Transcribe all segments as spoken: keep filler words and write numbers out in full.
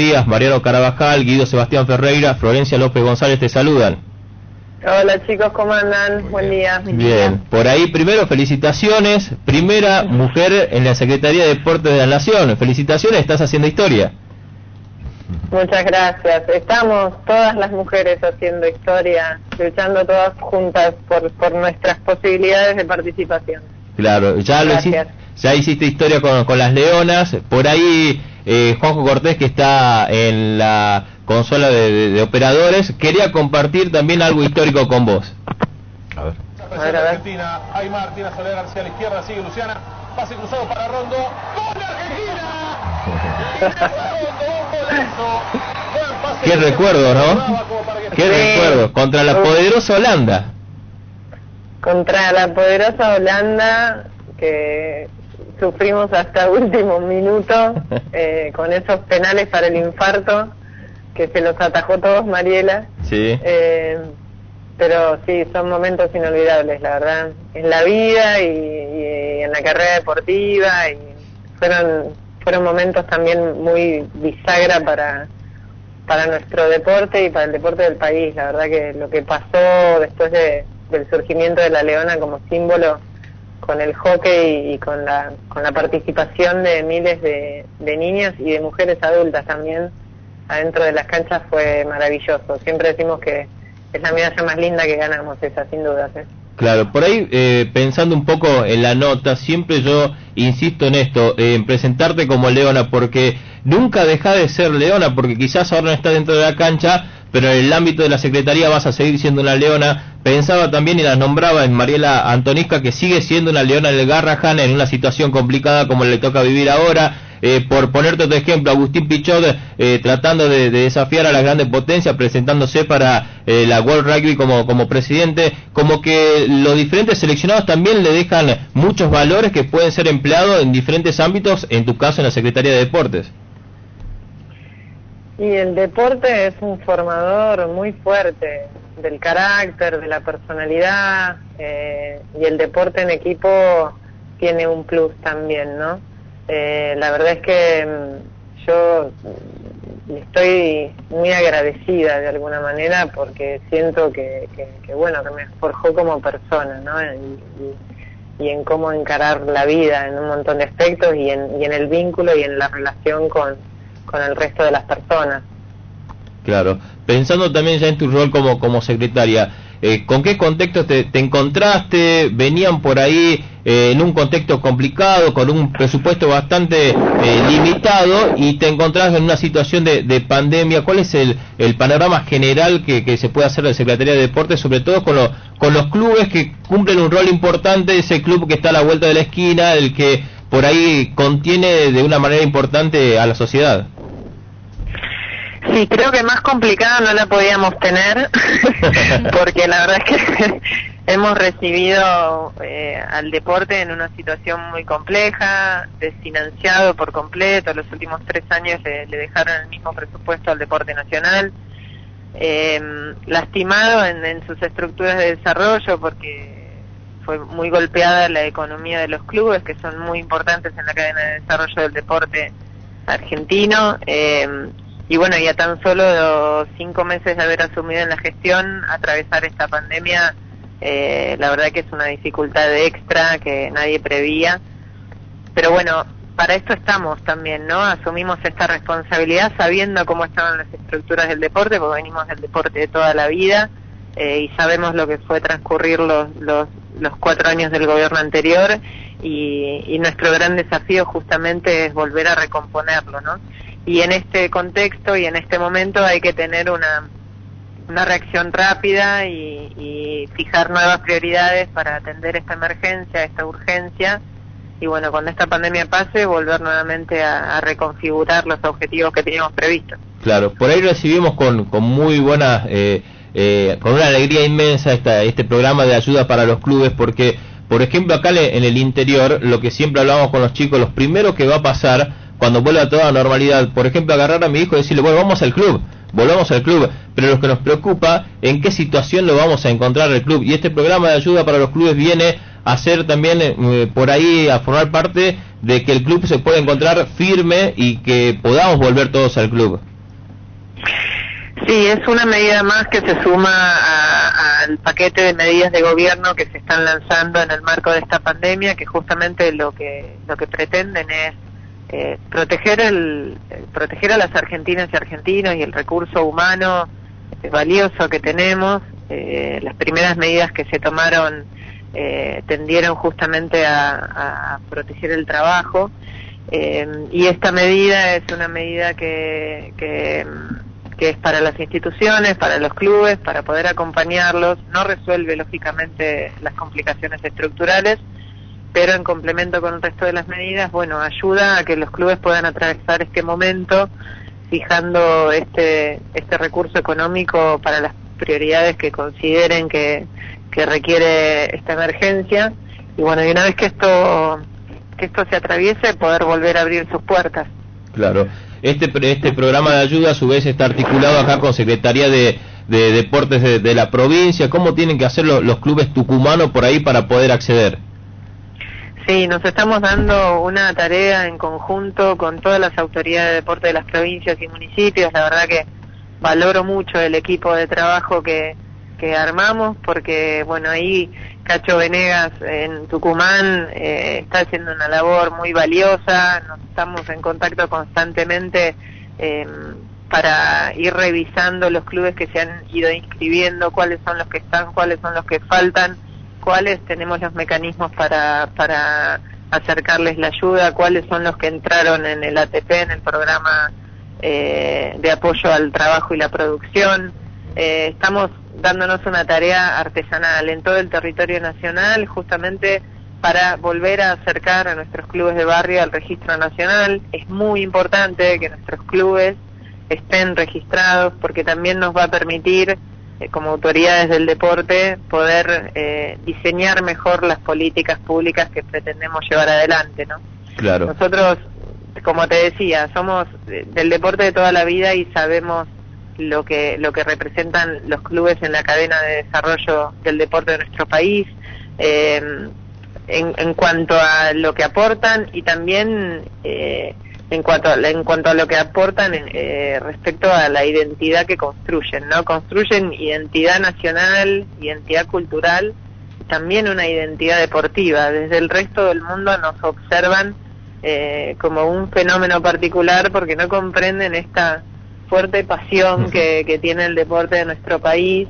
días. Mariano Carabajal, Guido Sebastián Ferreira, Florencia López González te saludan. Hola chicos, ¿cómo andan? Muy Buen día. Bien. Bien, por ahí primero felicitaciones, primera mujer en la Secretaría de Deportes de la Nación. Felicitaciones, estás haciendo historia. Muchas gracias. Estamos todas las mujeres haciendo historia, luchando todas juntas por, por nuestras posibilidades de participación. Claro, ya lo hiciste, ya hiciste historia con, con las Leonas. Por ahí eh, Juanjo Cortés, que está en la consola de, de, de operadores, quería compartir también algo histórico con vos. A ver. A ver, a ver. Argentina, hay Martina Soledad García a la izquierda, sigue Luciana, pase cruzado para Rondo, ¡gol de Argentina! Qué recuerdo, ¿no? Qué recuerdo, contra la poderosa Holanda. Contra la poderosa Holanda, que sufrimos hasta último minuto, eh, con esos penales para el infarto, que se los atajó todos Mariela. Sí. Eh, pero sí, son momentos inolvidables, la verdad, en la vida y, y en la carrera deportiva, y fueron fueron momentos también muy bisagra para para nuestro deporte y para el deporte del país. La verdad que lo que pasó después de, del surgimiento de la Leona como símbolo, con el hockey y con la con la participación de miles de, de niñas y de mujeres adultas también adentro de las canchas, fue maravilloso. Siempre decimos que es la medalla más linda que ganamos, esa, sin dudas, ¿eh? Claro, por ahí eh, pensando un poco en la nota, siempre yo insisto en esto, eh, en presentarte como Leona, porque nunca deja de ser Leona, porque quizás ahora no está dentro de la cancha, pero en el ámbito de la Secretaría vas a seguir siendo una Leona. Pensaba también y la nombraba en Mariela Antonisca, que sigue siendo una Leona del Garrahan en una situación complicada como le toca vivir ahora. Eh, por ponerte otro ejemplo, Agustín Pichot eh, tratando de, de desafiar a las grandes potencias, presentándose para eh, la World Rugby como, como presidente. Como que los diferentes seleccionados también le dejan muchos valores que pueden ser empleados en diferentes ámbitos, en tu caso en la Secretaría de Deportes. Y el deporte es un formador muy fuerte del carácter, de la personalidad, eh, y el deporte en equipo tiene un plus también, ¿no? Eh, la verdad es que mmm, yo estoy muy agradecida de alguna manera, porque siento que, que, que bueno, que me forjó como persona, ¿no? Y, y, y en cómo encarar la vida en un montón de aspectos, y en, y en el vínculo y en la relación con, con el resto de las personas. Claro, pensando también ya en tu rol como, como secretaria, eh, ¿con qué contexto te, te encontraste? ¿Venían por ahí eh, en un contexto complicado, con un presupuesto bastante eh, limitado, y te encontrás en una situación de, de pandemia? ¿Cuál es el, el panorama general que, que se puede hacer de Secretaría de Deportes, sobre todo con, lo, con los clubes que cumplen un rol importante, ese club que está a la vuelta de la esquina, el que por ahí contiene de una manera importante a la sociedad? Sí, creo que más complicada no la podíamos tener, porque la verdad es que hemos recibido eh, al deporte en una situación muy compleja, desfinanciado por completo. Los últimos tres años le, le dejaron el mismo presupuesto al deporte nacional, eh, lastimado en, en sus estructuras de desarrollo, porque fue muy golpeada la economía de los clubes, que son muy importantes en la cadena de desarrollo del deporte argentino. Eh, Y bueno, y a tan solo cinco meses de haber asumido en la gestión, atravesar esta pandemia, eh, la verdad que es una dificultad extra que nadie prevía. Pero bueno, para esto estamos también, ¿no? Asumimos esta responsabilidad sabiendo cómo estaban las estructuras del deporte, porque venimos del deporte de toda la vida, eh, y sabemos lo que fue transcurrir los, los, los cuatro años del gobierno anterior, y, y nuestro gran desafío justamente es volver a recomponerlo, ¿no? Y en este contexto y en este momento hay que tener una, una reacción rápida y, y fijar nuevas prioridades para atender esta emergencia, esta urgencia, y bueno, cuando esta pandemia pase, volver nuevamente a, a reconfigurar los objetivos que teníamos previstos. Claro, por ahí recibimos con, con muy buena, eh, eh, con una alegría inmensa esta, este programa de ayuda para los clubes, porque, por ejemplo, acá en el interior, lo que siempre hablamos con los chicos, los primeros que va a pasar cuando vuelva a toda normalidad, por ejemplo, agarrar a mi hijo y decirle, bueno, vamos al club, volvamos al club, pero lo que nos preocupa, en qué situación lo vamos a encontrar el club, y este programa de ayuda para los clubes viene a ser también eh, por ahí, a formar parte de que el club se pueda encontrar firme y que podamos volver todos al club. Sí, es una medida más que se suma a, al paquete de medidas de gobierno que se están lanzando en el marco de esta pandemia, que justamente lo que lo que pretenden es eh, proteger el proteger a las argentinas y argentinos y el recurso humano eh, valioso que tenemos. Eh, las primeras medidas que se tomaron eh, tendieron justamente a, a proteger el trabajo, eh, y esta medida es una medida que que que es para las instituciones, para los clubes, para poder acompañarlos. No resuelve, lógicamente, las complicaciones estructurales, pero en complemento con el resto de las medidas, bueno, ayuda a que los clubes puedan atravesar este momento, fijando este este recurso económico para las prioridades que consideren que, que requiere esta emergencia. Y bueno, y una vez que esto, que esto se atraviese, poder volver a abrir sus puertas. Claro. Este este programa de ayuda a su vez está articulado acá con Secretaría de, de Deportes de, de la provincia. ¿Cómo tienen que hacer los, los clubes tucumanos por ahí para poder acceder? Sí, nos estamos dando una tarea en conjunto con todas las autoridades de deporte de las provincias y municipios. La verdad que valoro mucho el equipo de trabajo que, que armamos, porque bueno, ahí Cacho Venegas en Tucumán eh, está haciendo una labor muy valiosa. Nos estamos en contacto constantemente eh, para ir revisando los clubes que se han ido inscribiendo, cuáles son los que están, cuáles son los que faltan, cuáles tenemos los mecanismos para para acercarles la ayuda, cuáles son los que entraron en el A T P, en el programa eh, de apoyo al trabajo y la producción. Eh, estamos dándonos una tarea artesanal en todo el territorio nacional, justamente para volver a acercar a nuestros clubes de barrio al registro nacional. Es muy importante que nuestros clubes estén registrados, porque también nos va a permitir, eh, como autoridades del deporte, poder eh, diseñar mejor las políticas públicas que pretendemos llevar adelante, ¿no? Claro. Nosotros, como te decía, somos del deporte de toda la vida y sabemos lo que lo que representan los clubes en la cadena de desarrollo del deporte de nuestro país, eh, en, en cuanto a lo que aportan y también eh, en cuanto a, en cuanto a lo que aportan eh, respecto a la identidad que construyen, ¿no? Construyen identidad nacional, identidad cultural y también una identidad deportiva. Desde el resto del mundo nos observan eh, como un fenómeno particular, porque no comprenden esta fuerte pasión que, que tiene el deporte de nuestro país,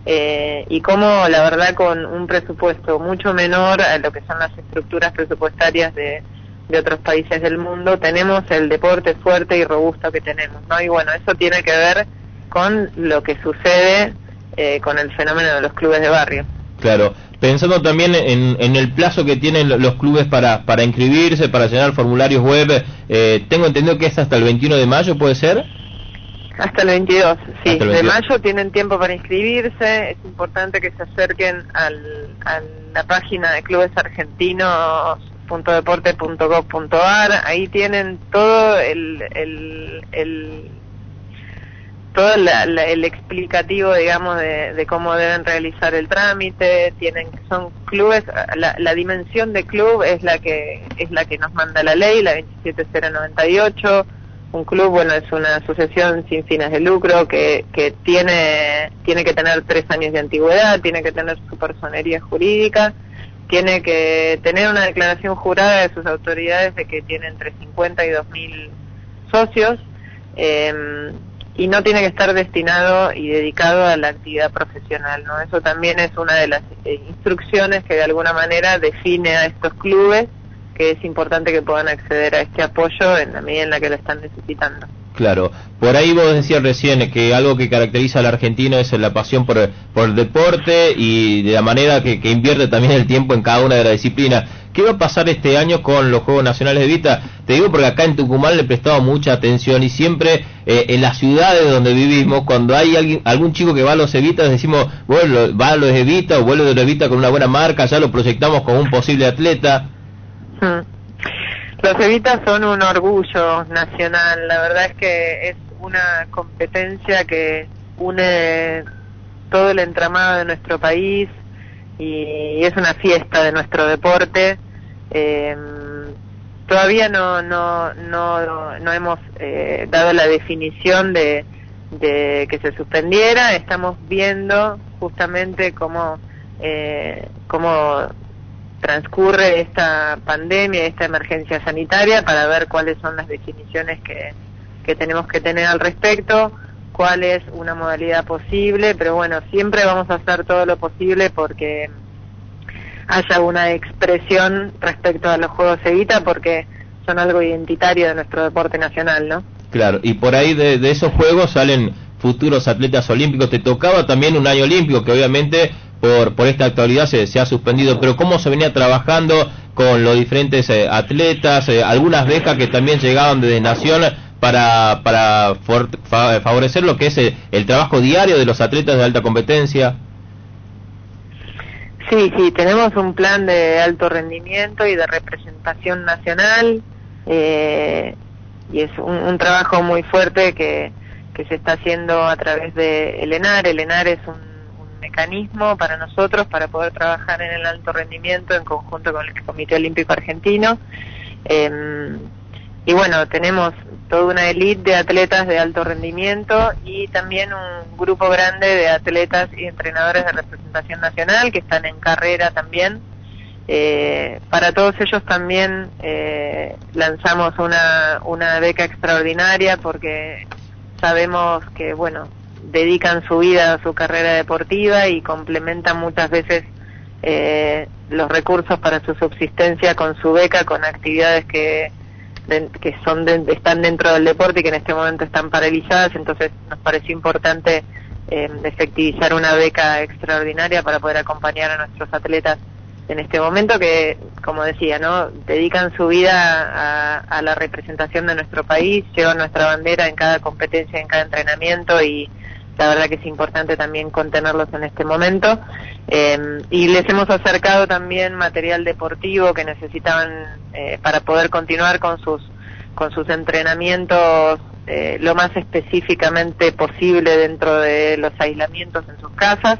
eh, y cómo, la verdad, con un presupuesto mucho menor a lo que son las estructuras presupuestarias de, de otros países del mundo, tenemos el deporte fuerte y robusto que tenemos, ¿no? Y bueno, eso tiene que ver con lo que sucede eh, con el fenómeno de los clubes de barrio. Claro, pensando también en, en el plazo que tienen los clubes para para inscribirse, para llenar formularios web, eh, tengo entendido que es hasta el veintiuno de mayo, ¿puede ser? Hasta el veintidós, sí, el veintidós. De mayo tienen tiempo para inscribirse. Es importante que se acerquen al, a la página de clubes argentinos punto deporte punto gov punto ar. Ahí tienen todo el, el, el todo la, la, el explicativo, digamos, de, de cómo deben realizar el trámite. Tienen, son clubes, la, la dimensión de club es la que es la que nos manda la ley, la veintisiete mil noventa y ocho. Un club, bueno, es una asociación sin fines de lucro que, que tiene, tiene que tener tres años de antigüedad, tiene que tener su personería jurídica, tiene que tener una declaración jurada de sus autoridades de que tiene entre cincuenta y dos mil socios, eh, y no tiene que estar destinado y dedicado a la actividad profesional, ¿no? Eso también es una de las eh, instrucciones que de alguna manera define a estos clubes, que es importante que puedan acceder a este apoyo en la medida en la que lo están necesitando. Claro, por ahí vos decías recién que algo que caracteriza al argentino es la pasión por, por el deporte y de la manera que, que invierte también el tiempo en cada una de las disciplinas. ¿Qué va a pasar este año con los Juegos Nacionales de Vita? Te digo porque acá en Tucumán le he prestado mucha atención y siempre eh, en las ciudades donde vivimos, cuando hay alguien, algún chico que va a los Evitas, decimos, bueno, va a los Evita o vuelve de los Evita con una buena marca, ya lo proyectamos como un posible atleta. Hmm. Los Evitas son un orgullo nacional. La verdad es que es una competencia que une todo el entramado de nuestro país y es una fiesta de nuestro deporte. Eh, todavía no no no no hemos eh, dado la definición de de que se suspendiera. Estamos viendo justamente cómo, eh, cómo transcurre esta pandemia, esta emergencia sanitaria, para ver cuáles son las definiciones que, que tenemos que tener al respecto, cuál es una modalidad posible, pero bueno, siempre vamos a hacer todo lo posible porque haya una expresión respecto a los Juegos Evita, porque son algo identitario de nuestro deporte nacional, ¿no? Claro, y por ahí de, de esos Juegos salen futuros atletas olímpicos. Te tocaba también un año olímpico, que obviamente por por esta actualidad se, se ha suspendido, pero ¿cómo se venía trabajando con los diferentes eh, atletas? Eh, algunas becas que también llegaban desde Nación para para for, fa, favorecer lo que es el, el trabajo diario de los atletas de alta competencia. Sí, sí, tenemos un plan de alto rendimiento y de representación nacional, eh, y es un, un trabajo muy fuerte que, que se está haciendo a través de el ENAR. El ENAR es un, un mecanismo para nosotros para poder trabajar en el alto rendimiento en conjunto con el Comité Olímpico Argentino. Eh, y bueno, tenemos toda una élite de atletas de alto rendimiento y también un grupo grande de atletas y entrenadores de representación nacional que están en carrera también. Eh, para todos ellos también eh, lanzamos una, una beca extraordinaria, porque sabemos que, bueno, dedican su vida a su carrera deportiva y complementan muchas veces eh, los recursos para su subsistencia con su beca, con actividades que De, que son de, están dentro del deporte y que en este momento están paralizadas. Entonces nos pareció importante eh, efectivizar una beca extraordinaria para poder acompañar a nuestros atletas en este momento, que, como decía, no dedican su vida a, a la representación de nuestro país, llevan nuestra bandera en cada competencia, en cada entrenamiento, y la verdad que es importante también contenerlos en este momento. Eh, y les hemos acercado también material deportivo que necesitaban eh, para poder continuar con sus con sus entrenamientos eh, lo más específicamente posible dentro de los aislamientos en sus casas,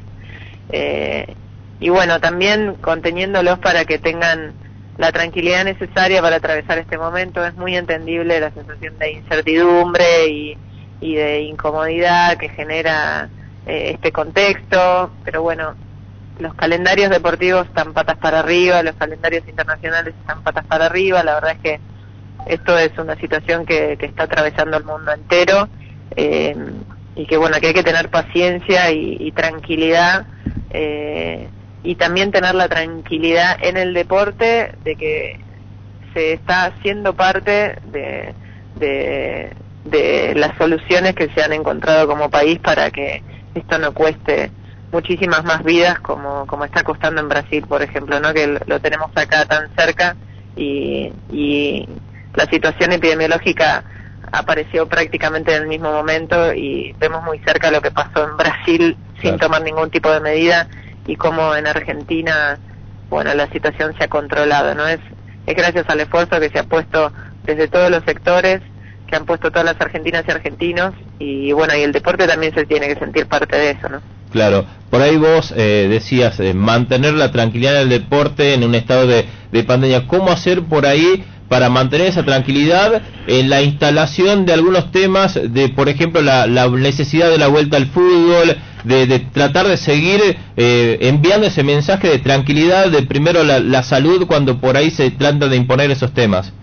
eh, y bueno, también conteniéndolos para que tengan la tranquilidad necesaria para atravesar este momento. Es muy entendible la sensación de incertidumbre y y de incomodidad que genera eh, este contexto, pero bueno, los calendarios deportivos están patas para arriba, los calendarios internacionales están patas para arriba. La verdad es que esto es una situación que, que está atravesando el mundo entero, eh, y que bueno, que hay que tener paciencia y, y tranquilidad, eh, y también tener la tranquilidad en el deporte de que se está haciendo parte de, de de las soluciones que se han encontrado como país para que esto no cueste muchísimas más vidas como como está costando en Brasil, por ejemplo, ¿no? Que lo tenemos acá tan cerca, y, y la situación epidemiológica apareció prácticamente en el mismo momento, y vemos muy cerca lo que pasó en Brasil sin tomar ningún tipo de medida, y cómo en Argentina, bueno, la situación se ha controlado, ¿no? Es, es gracias al esfuerzo que se ha puesto desde todos los sectores, que han puesto todas las argentinas y argentinos, y bueno, y el deporte también se tiene que sentir parte de eso, ¿no? Claro, por ahí vos eh, decías eh, mantener la tranquilidad en el deporte en un estado de, de pandemia. ¿Cómo hacer por ahí para mantener esa tranquilidad en la instalación de algunos temas, de por ejemplo la, la necesidad de la vuelta al fútbol, de, de tratar de seguir eh, enviando ese mensaje de tranquilidad, de primero la, la salud, cuando por ahí se trata de imponer esos temas?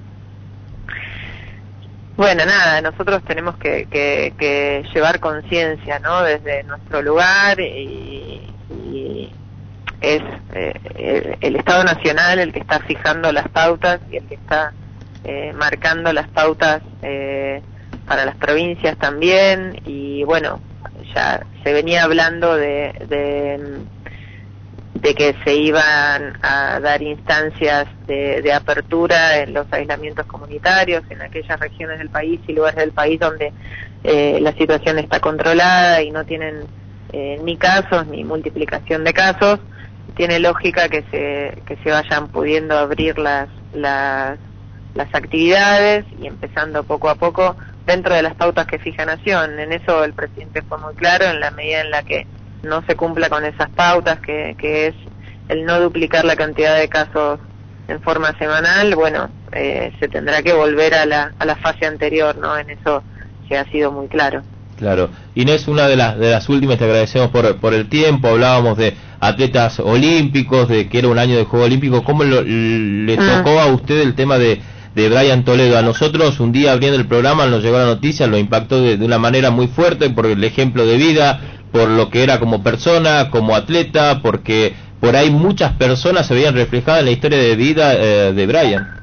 Bueno, nada, nosotros tenemos que, que, que llevar conciencia, ¿no? Desde nuestro lugar, y, y es eh, el, el Estado Nacional el que está fijando las pautas y el que está eh, marcando las pautas eh, para las provincias también. Y bueno, ya se venía hablando de, de de que se iban a dar instancias de, de apertura en los aislamientos comunitarios en aquellas regiones del país y lugares del país donde eh, la situación está controlada y no tienen eh, ni casos ni multiplicación de casos. Tiene lógica que se que se vayan pudiendo abrir las las las actividades, y empezando poco a poco dentro de las pautas que fija Nación. En eso el presidente fue muy claro, en la medida en la que no se cumpla con esas pautas, que, que es el no duplicar la cantidad de casos en forma semanal, bueno, eh, se tendrá que volver a la, a la fase anterior, ¿no? En eso se ha sido muy claro. Claro. Inés, una de las de las últimas, te agradecemos por, por el tiempo, hablábamos de atletas olímpicos, de que era un año de Juego Olímpico, ¿cómo lo, le tocó a usted el tema de, de Brian Toledo? A nosotros, un día abriendo el programa, nos llegó la noticia, lo impactó de, de una manera muy fuerte por el ejemplo de vida, por lo que era como persona, como atleta, porque por ahí muchas personas se veían reflejadas en la historia de vida eh, de Brian.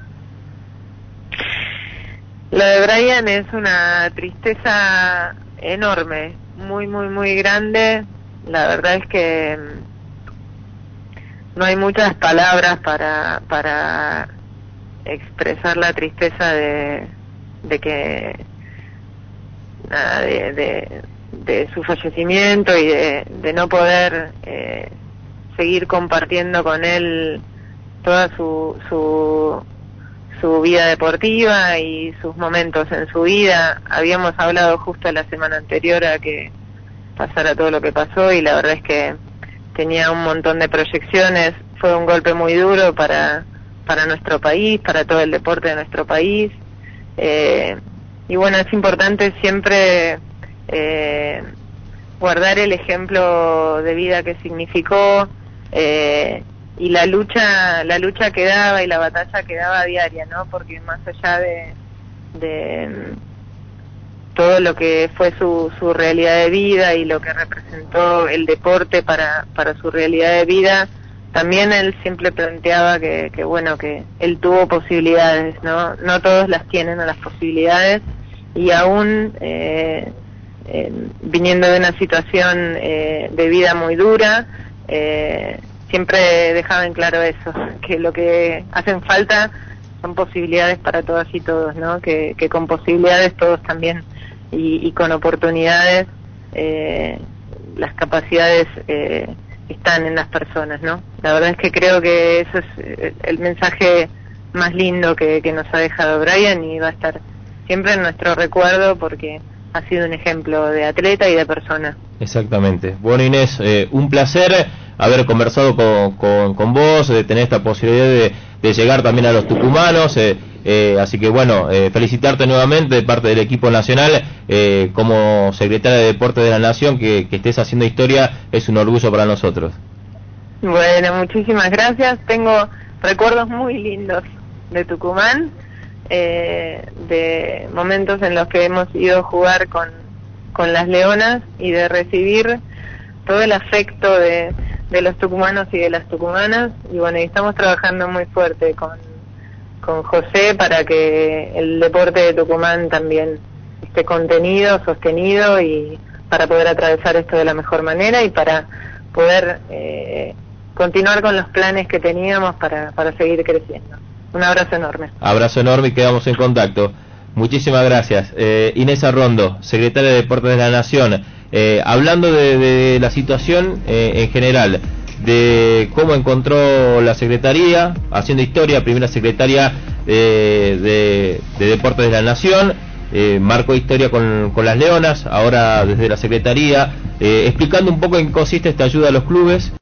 Lo de Brian es una tristeza enorme, muy, muy, muy grande. La verdad es que no hay muchas palabras para para expresar la tristeza de, de que nada, de, de, de su fallecimiento y de, de no poder eh, seguir compartiendo con él toda su su su vida deportiva y sus momentos en su vida. Habíamos hablado justo la semana anterior a que pasara todo lo que pasó y la verdad es que tenía un montón de proyecciones. Fue un golpe muy duro para para nuestro país, para todo el deporte de nuestro país. Eh, y bueno, es importante siempre eh, guardar el ejemplo de vida que significó eh, y la lucha la lucha que daba y la batalla que daba a diaria, ¿no? Porque más allá de, de todo lo que fue su, su realidad de vida y lo que representó el deporte para, para su realidad de vida, también él siempre planteaba que, que bueno, que él tuvo posibilidades, ¿no? No todos las tienen a las posibilidades y aún eh, eh, viniendo de una situación eh, de vida muy dura, eh, siempre dejaba en claro eso, que lo que hacen falta son posibilidades para todas y todos, ¿no? Que, que con posibilidades todos también y, y con oportunidades eh, las capacidades eh, están en las personas, ¿no? La verdad es que creo que eso es el mensaje más lindo que, que nos ha dejado Brian y va a estar siempre en nuestro recuerdo porque ha sido un ejemplo de atleta y de persona. Exactamente. Bueno, Inés, eh, un placer haber conversado con, con, con vos, de tener esta posibilidad de, de llegar también a los tucumanos, eh, eh, así que bueno, eh, felicitarte nuevamente de parte del equipo nacional, eh, como secretaria de Deportes de la Nación, que, que estés haciendo historia, es un orgullo para nosotros. Bueno, muchísimas gracias, tengo recuerdos muy lindos de Tucumán, eh, de momentos en los que hemos ido a jugar con, con las Leonas y de recibir todo el afecto de, de los tucumanos y de las tucumanas, y bueno, y estamos trabajando muy fuerte con, con José para que el deporte de Tucumán también esté contenido, sostenido y para poder atravesar esto de la mejor manera y para poder eh, continuar con los planes que teníamos para, para seguir creciendo. Un abrazo enorme. Abrazo enorme y quedamos en contacto. Muchísimas gracias. Eh, Inés Arrondo, secretaria de Deportes de la Nación, eh, hablando de, de la situación eh, en general, de cómo encontró la Secretaría, haciendo historia, primera secretaria eh, de, de Deportes de la Nación, eh, marcó historia con, con las Leonas, ahora desde la Secretaría, eh, explicando un poco en qué consiste esta ayuda a los clubes.